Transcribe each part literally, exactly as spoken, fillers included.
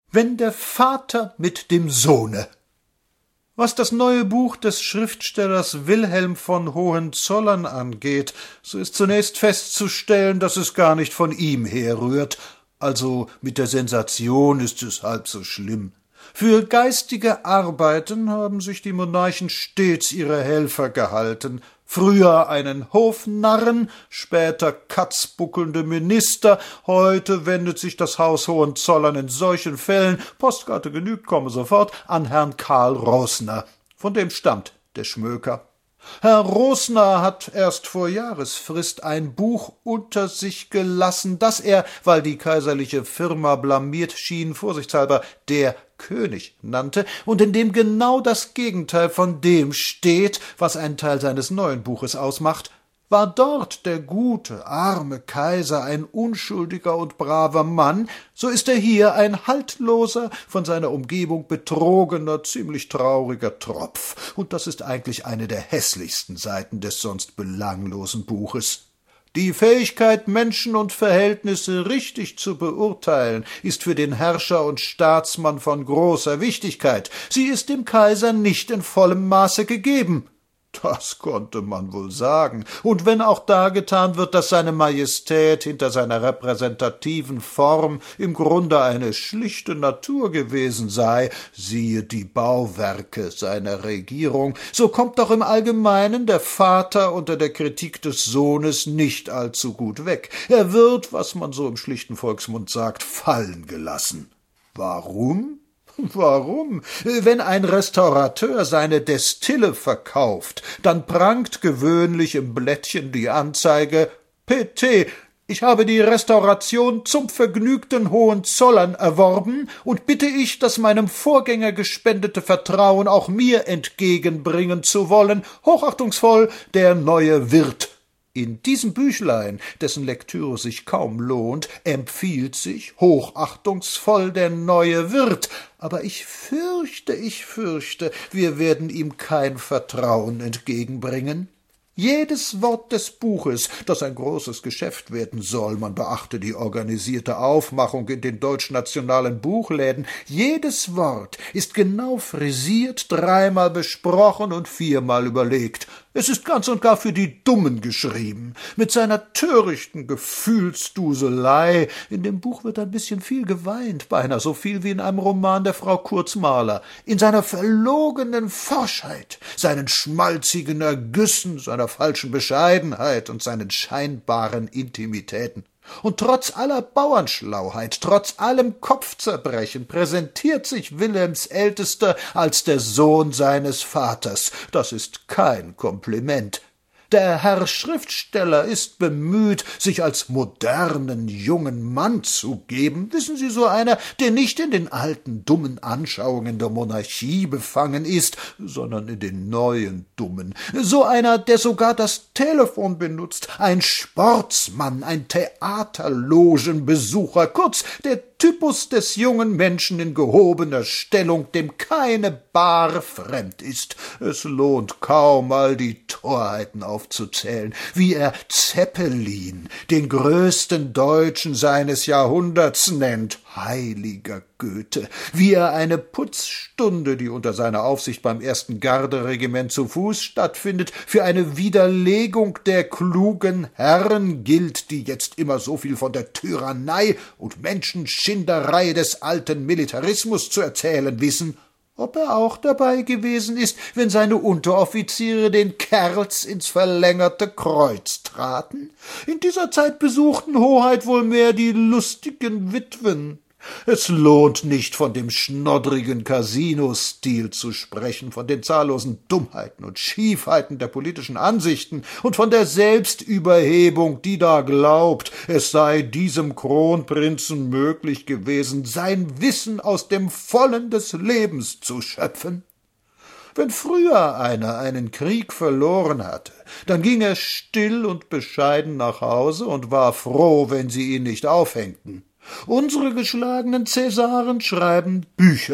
wenn der Vater mit dem Sohne. Was das neue Buch des Schriftstellers Wilhelm von Hohenzollern angeht, so ist zunächst festzustellen, dass es gar nicht von ihm herrührt, also mit der Sensation ist es halb so schlimm. Für geistige Arbeiten haben sich die Monarchen stets ihre Helfer gehalten, früher einen Hofnarren, später katzbuckelnde Minister, heute wendet sich das Haus Hohenzollern in solchen Fällen, Postkarte genügt, komme sofort, an Herrn Karl Rosner. Von dem stammt der Schmöker. Herr Rosner hat erst vor Jahresfrist ein Buch unter sich gelassen, das er, weil die kaiserliche Firma blamiert schien, vorsichtshalber der König nannte, und in dem genau das Gegenteil von dem steht, was einen Teil seines neuen Buches ausmacht. War dort der gute, arme Kaiser ein unschuldiger und braver Mann, so ist er hier ein haltloser, von seiner Umgebung betrogener, ziemlich trauriger Tropf, und das ist eigentlich eine der hässlichsten Seiten des sonst belanglosen Buches. Die Fähigkeit, Menschen und Verhältnisse richtig zu beurteilen, ist für den Herrscher und Staatsmann von großer Wichtigkeit. Sie ist dem Kaiser nicht in vollem Maße gegeben. Das konnte man wohl sagen, und wenn auch dargetan wird, dass seine Majestät hinter seiner repräsentativen Form im Grunde eine schlichte Natur gewesen sei, siehe die Bauwerke seiner Regierung, so kommt doch im Allgemeinen der Vater unter der Kritik des Sohnes nicht allzu gut weg. Er wird, was man so im schlichten Volksmund sagt, fallen gelassen. Warum? Warum? Wenn ein Restaurateur seine Destille verkauft, dann prangt gewöhnlich im Blättchen die Anzeige P T, ich habe die Restauration zum vergnügten Hohenzollern erworben und bitte ich, das meinem Vorgänger gespendete Vertrauen auch mir entgegenbringen zu wollen, hochachtungsvoll der neue Wirt. In diesem Büchlein, dessen Lektüre sich kaum lohnt, empfiehlt sich hochachtungsvoll der neue Wirt, aber ich fürchte, ich fürchte, wir werden ihm kein Vertrauen entgegenbringen. Jedes Wort des Buches, das ein großes Geschäft werden soll, man beachte die organisierte Aufmachung in den deutschnationalen Buchläden, jedes Wort ist genau frisiert, dreimal besprochen und viermal überlegt. Es ist ganz und gar für die Dummen geschrieben, mit seiner törichten Gefühlsduselei. In dem Buch wird ein bisschen viel geweint, beinahe so viel wie in einem Roman der Frau Kurz-Mahler. In seiner verlogenen Forschheit, seinen schmalzigen Ergüssen, seiner falschen Bescheidenheit und seinen scheinbaren Intimitäten. Und trotz aller Bauernschlauheit, trotz allem Kopfzerbrechen präsentiert sich Wilhelms Ältester als der Sohn seines Vaters. Das ist kein Kompliment. Der Herr Schriftsteller ist bemüht, sich als modernen jungen Mann zu geben, wissen Sie, so einer, der nicht in den alten dummen Anschauungen der Monarchie befangen ist, sondern in den neuen dummen, so einer, der sogar das Telefon benutzt, ein Sportsmann, ein Theaterlogenbesucher, kurz der Typus des jungen Menschen in gehobener Stellung, dem keine Bar fremd ist. Es lohnt kaum, all die Torheiten aufzuzählen, wie er Zeppelin, den größten Deutschen seines Jahrhunderts, nennt. Heiliger Goethe, wie er eine Putzstunde, die unter seiner Aufsicht beim ersten Garderegiment zu Fuß stattfindet, für eine Widerlegung der klugen Herren gilt, die jetzt immer so viel von der Tyrannei und Menschenschinderei des alten Militarismus zu erzählen wissen. Ob er auch dabei gewesen ist, wenn seine Unteroffiziere den Kerls ins verlängerte Kreuz traten? In dieser Zeit besuchten Hoheit wohl mehr die lustigen Witwen. Es lohnt nicht, von dem schnoddrigen Casino-Stil zu sprechen, von den zahllosen Dummheiten und Schiefheiten der politischen Ansichten und von der Selbstüberhebung, die da glaubt, es sei diesem Kronprinzen möglich gewesen, sein Wissen aus dem Vollen des Lebens zu schöpfen. Wenn früher einer einen Krieg verloren hatte, dann ging er still und bescheiden nach Hause und war froh, wenn sie ihn nicht aufhängten. Unsere geschlagenen Cäsaren schreiben Bücher.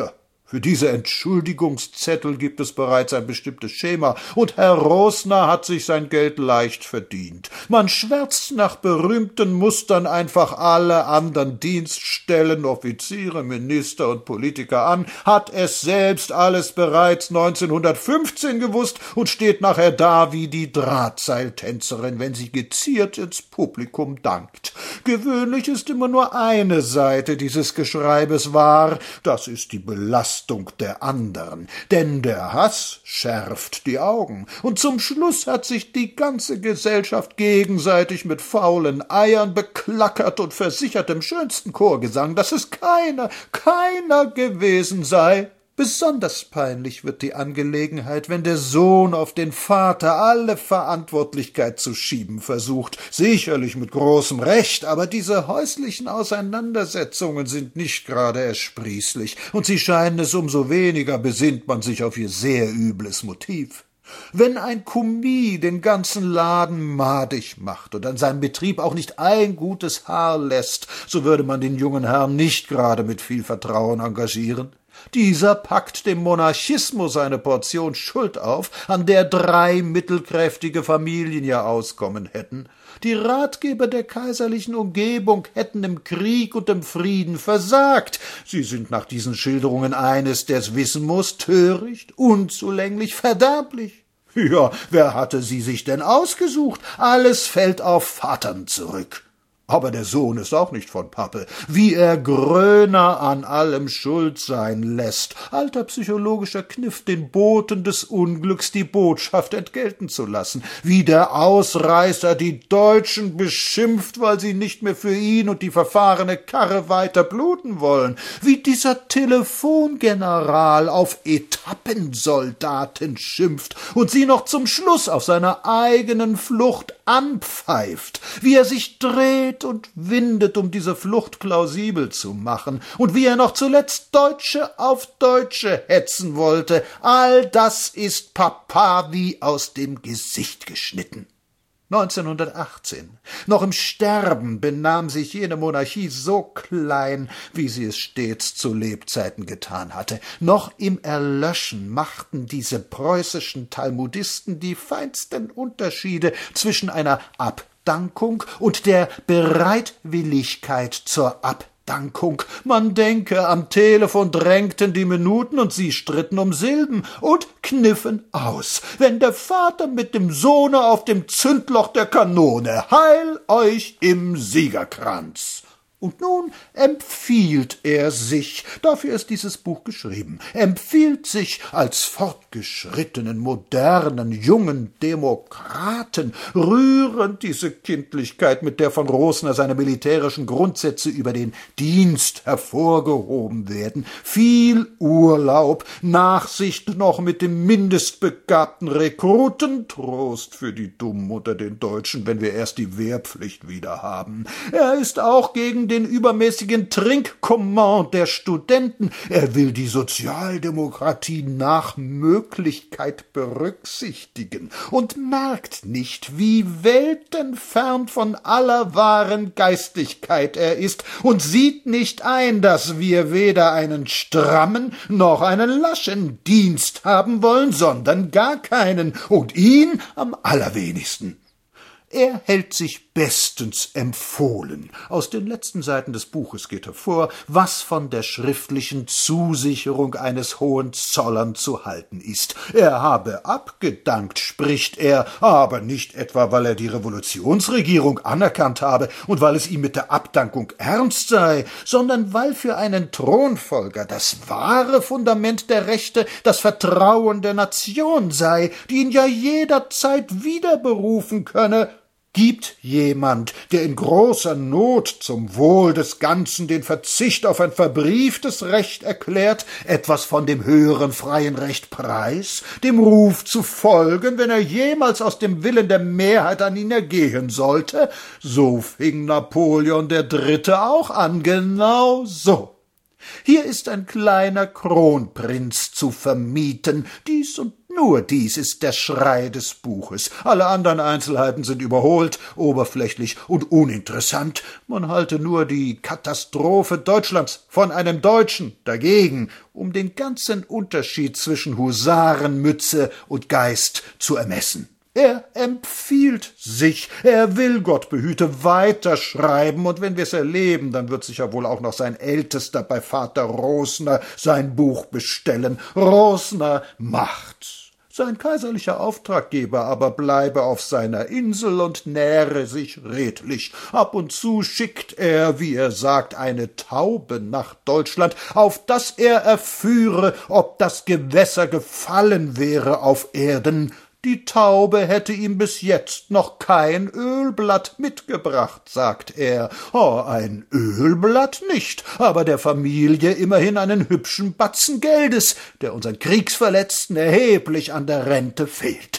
Für diese Entschuldigungszettel gibt es bereits ein bestimmtes Schema, und Herr Rosner hat sich sein Geld leicht verdient. Man schwärzt nach berühmten Mustern einfach alle anderen Dienststellen, Offiziere, Minister und Politiker an, hat es selbst alles bereits neunzehnhundertfünfzehn gewusst und steht nachher da wie die Drahtseiltänzerin, wenn sie geziert ins Publikum dankt. Gewöhnlich ist immer nur eine Seite dieses Geschreibes wahr, das ist die Belastung der anderen, denn der Hass schärft die Augen, und zum Schluss hat sich die ganze Gesellschaft gegenseitig mit faulen Eiern beklackert und versichert im schönsten Chorgesang, dass es keiner, keiner gewesen sei. Besonders peinlich wird die Angelegenheit, wenn der Sohn auf den Vater alle Verantwortlichkeit zu schieben versucht, sicherlich mit großem Recht, aber diese häuslichen Auseinandersetzungen sind nicht gerade ersprießlich, und sie scheinen es umso weniger, besinnt man sich auf ihr sehr übles Motiv. Wenn ein Kommis den ganzen Laden madig macht und an seinem Betrieb auch nicht ein gutes Haar lässt, so würde man den jungen Herrn nicht gerade mit viel Vertrauen engagieren. Dieser packt dem Monarchismus eine Portion Schuld auf, an der drei mittelkräftige Familien ja auskommen hätten. Die Ratgeber der kaiserlichen Umgebung hätten im Krieg und im Frieden versagt. Sie sind nach diesen Schilderungen eines, der's wissen muß, töricht, unzulänglich, verderblich. Ja, wer hatte sie sich denn ausgesucht? Alles fällt auf Vatern zurück. Aber der Sohn ist auch nicht von Pappe, wie er Gröner an allem schuld sein lässt. Alter psychologischer Kniff, den Boten des Unglücks die Botschaft entgelten zu lassen. Wie der Ausreißer die Deutschen beschimpft, weil sie nicht mehr für ihn und die verfahrene Karre weiter bluten wollen. Wie dieser Telefongeneral auf Etappensoldaten schimpft und sie noch zum Schluss auf seiner eigenen Flucht anpfeift. Wie er sich dreht und windet, um diese Flucht plausibel zu machen, und wie er noch zuletzt Deutsche auf Deutsche hetzen wollte, all das ist Papa wie aus dem Gesicht geschnitten. neunzehnhundertachtzehn, noch im Sterben, benahm sich jene Monarchie so klein, wie sie es stets zu Lebzeiten getan hatte. Noch im Erlöschen machten diese preußischen Talmudisten die feinsten Unterschiede zwischen einer Abdankung und der Bereitwilligkeit zur Abdankung. Man denke, am Telefon drängten die Minuten und sie stritten um Silben und kniffen aus, wenn der Vater mit dem Sohne auf dem Zündloch der Kanone Heil euch im Siegerkranz. Und nun empfiehlt er sich, dafür ist dieses Buch geschrieben, empfiehlt sich als fortgeschrittenen, modernen, jungen Demokraten, rührend diese Kindlichkeit, mit der von Rosner seine militärischen Grundsätze über den Dienst hervorgehoben werden, viel Urlaub, Nachsicht noch mit dem mindestbegabten Rekruten, Trost für die Dummen unter den Deutschen, wenn wir erst die Wehrpflicht wieder haben. Er ist auch gegen den übermäßigen Trinkkommand der Studenten. Er will die Sozialdemokratie nach Möglichkeit berücksichtigen und merkt nicht, wie weltenfern von aller wahren Geistigkeit er ist und sieht nicht ein, dass wir weder einen strammen noch einen laschen Dienst haben wollen, sondern gar keinen, und ihn am allerwenigsten. Er hält sich bestens empfohlen. Aus den letzten Seiten des Buches geht hervor, was von der schriftlichen Zusicherung eines Hohenzollern zu halten ist. Er habe abgedankt, spricht er, aber nicht etwa, weil er die Revolutionsregierung anerkannt habe und weil es ihm mit der Abdankung ernst sei, sondern weil für einen Thronfolger das wahre Fundament der Rechte das Vertrauen der Nation sei, die ihn ja jederzeit wiederberufen könne. Gibt jemand, der in großer Not zum Wohl des Ganzen den Verzicht auf ein verbrieftes Recht erklärt, etwas von dem höheren freien Recht preis, dem Ruf zu folgen, wenn er jemals aus dem Willen der Mehrheit an ihn ergehen sollte? So fing Napoleon der Dritte auch an, genau so. Hier ist ein kleiner Kronprinz zu vermieten, dies und Nur dies ist der Schrei des Buches. Alle anderen Einzelheiten sind überholt, oberflächlich und uninteressant. Man halte nur die Katastrophe Deutschlands von einem Deutschen dagegen, um den ganzen Unterschied zwischen Husarenmütze und Geist zu ermessen. Er empfiehlt sich, er will, Gott behüte, weiterschreiben, und wenn wir's erleben, dann wird sicher wohl auch noch sein Ältester bei Vater Rosner sein Buch bestellen. Rosner macht. Sein kaiserlicher Auftraggeber aber bleibe auf seiner Insel und nähre sich redlich. Ab und zu schickt er, wie er sagt, eine Taube nach Deutschland, auf daß er erführe, ob das Gewässer gefallen wäre auf Erden. Die Taube hätte ihm bis jetzt noch kein Ölblatt mitgebracht, sagt er. Oh, ein Ölblatt nicht, aber der Familie immerhin einen hübschen Batzen Geldes, der unseren Kriegsverletzten erheblich an der Rente fehlt.